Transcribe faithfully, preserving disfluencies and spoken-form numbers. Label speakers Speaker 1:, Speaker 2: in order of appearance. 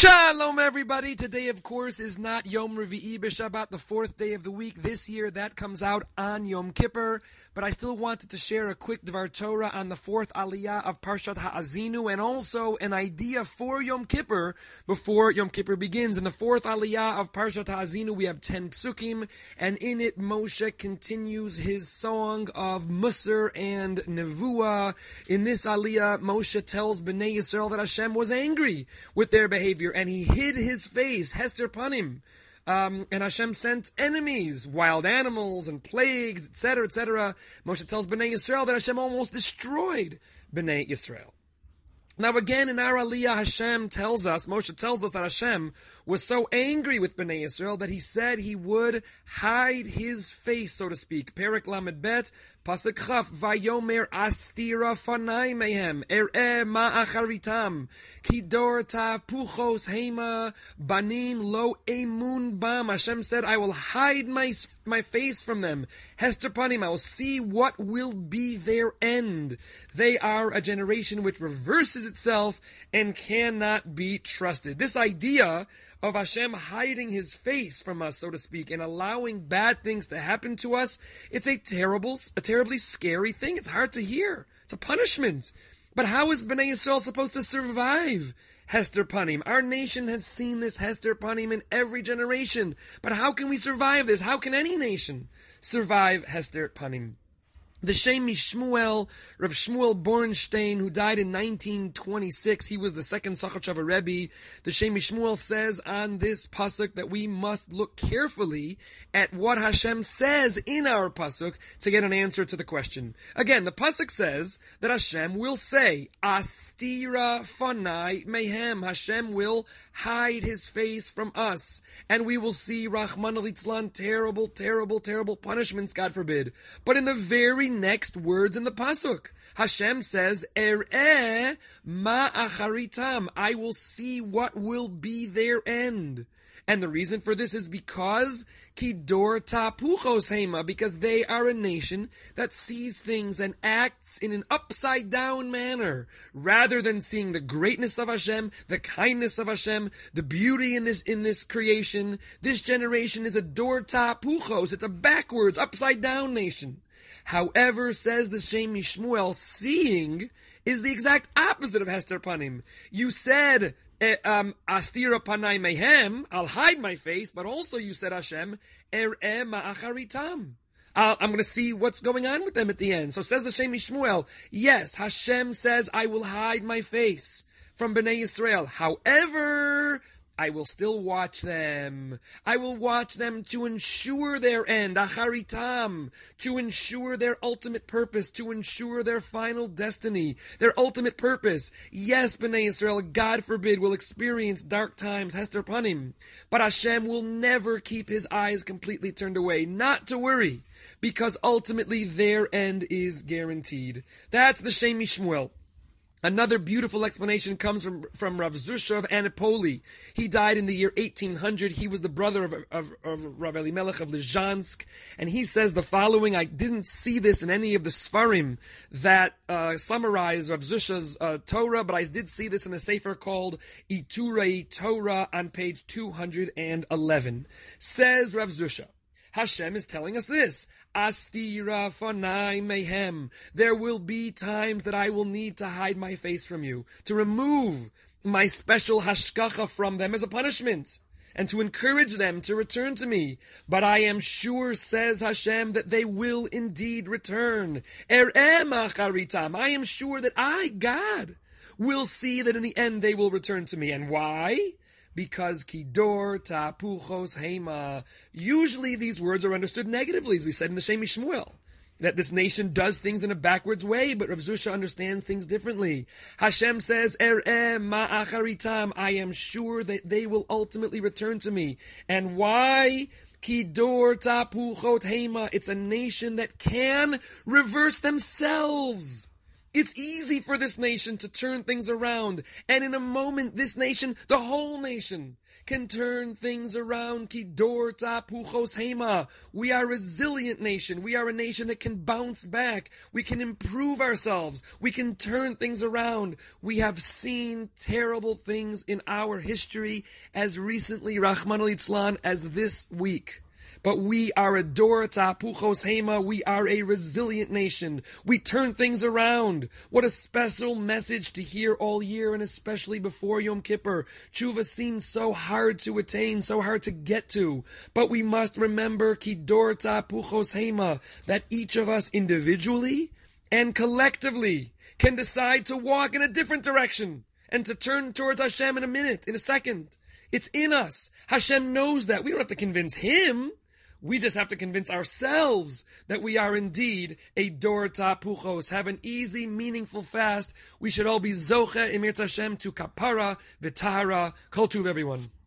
Speaker 1: Shalom, everybody. Today, of course, is not Yom Revi'i B'Shabbat, the fourth day of the week. This year, that comes out on Yom Kippur. But I still wanted to share a quick Dvar Torah on the fourth Aliyah of Parshat Ha'azinu, and also an idea for Yom Kippur before Yom Kippur begins. In the fourth Aliyah of Parshat Ha'azinu, we have ten psukim, and in it, Moshe continues his song of Musar and Nevuah. In this Aliyah, Moshe tells Bnei Yisrael that Hashem was angry with their behavior, and he hid his face, Hester Panim. Um, and Hashem sent enemies, wild animals and plagues, et cetera, et cetera. Moshe tells Bnei Yisrael that Hashem almost destroyed Bnei Yisrael. Now again, in our Aliyah, Hashem tells us, Moshe tells us that Hashem was so angry with Bnei Yisrael that he said he would hide his face, so to speak. Perek Lamed Bet, Pasuk Chaf, Vayomer astira fanai mehem, er'e ma'acharitam, kidor ta puchos hema, banim lo emun bam. Hashem said, I will hide my, my face from them. Hester panim, I will see what will be their end. They are a generation which reverses itself and cannot be trusted. This idea of Hashem hiding his face from us, so to speak, and allowing bad things to happen to us, it's a terrible, a terribly scary thing. It's hard to hear. It's a punishment. But how is Bnei Yisrael supposed to survive Hester Panim? Our nation has seen this Hester Panim in every generation. But how can we survive this? How can any nation survive Hester Panim? The Shem Shmuel, Rav Shmuel Bornstein, who died in nineteen twenty-six, he was the second Sachachava Rebbe. The Shem Shmuel says on this pasuk that we must look carefully at what Hashem says in our pasuk to get an answer to the question. Again, the pasuk says that Hashem will say, Astira fanai mehem. Hashem will hide his face from us, and we will see Rahman al-Itzlan, terrible, terrible, terrible punishments, God forbid. But in the very next words in the pasuk, Hashem says, Er'eh ma'acharitam. I will see what will be their end. And the reason for this is because Kidor tapuchos hema, because they are a nation that sees things and acts in an upside down manner, rather than seeing the greatness of Hashem, the kindness of Hashem, the beauty in this in this creation. This generation is a dor tapuchos. It's a backwards, upside down nation. However, says the Shem Shmuel, seeing is the exact opposite of Hester Panim. You said, um, Astira Panai Mehem, I'll hide my face, but also you said, Hashem, Er'eh ma'acharitam. I'm going to see what's going on with them at the end. So says the Shem Shmuel, yes, Hashem says, I will hide my face from Bnei Yisrael. However, I will still watch them. I will watch them to ensure their end, acharitam, to ensure their ultimate purpose, to ensure their final destiny, their ultimate purpose. Yes, Bnei Yisrael, God forbid, will experience dark times, Hester Panim, but Hashem will never keep his eyes completely turned away. Not to worry, because ultimately their end is guaranteed. That's the Shem Shmuel. Another beautiful explanation comes from, from Rav Zusha of Anipoli. He died in the year eighteen hundred. He was the brother of, of, of Rav Elimelech of Lizhansk. And he says the following. I didn't see this in any of the Sfarim that uh, summarize Rav Zusha's uh, Torah, but I did see this in a sefer called Iturei Torah on page two hundred eleven. Says Rav Zusha, Hashem is telling us this. Astira fanai mehem. There will be times that I will need to hide my face from you, to remove my special hashkacha from them as a punishment, and to encourage them to return to me. But I am sure, says Hashem, that they will indeed return. Er'eh ma'acharitam. I am sure that I, God, will see that in the end they will return to me. And why? Because Kidor tapuchos hema. Usually these words are understood negatively, as we said in the Shem Shmuel, that this nation does things in a backwards way, but Rav Zusha understands things differently. Hashem says, Er'eh ma'acharitam. I am sure that they will ultimately return to me. And why? Kidor tapuchot hema. It's a nation that can reverse themselves. It's easy for this nation to turn things around. And in a moment, this nation, the whole nation, can turn things around. Ki dor tapuchos hema. We are a resilient nation. We are a nation that can bounce back. We can improve ourselves. We can turn things around. We have seen terrible things in our history as recently, Rahman al-Itzlan, as this week. But we are a dor tapuchos hema. We are a resilient nation. We turn things around. What a special message to hear all year, and especially before Yom Kippur. Tshuva seems so hard to attain, so hard to get to. But we must remember ki dor tapuchos hema, that each of us individually and collectively can decide to walk in a different direction and to turn towards Hashem in a minute, in a second. It's in us. Hashem knows that. We don't have to convince Him. We just have to convince ourselves that we are indeed a dor tapuchos. Have an easy, meaningful fast. We should all be zoche, Emir Hashem, to kapara, v'tahara. Kol tuv, everyone.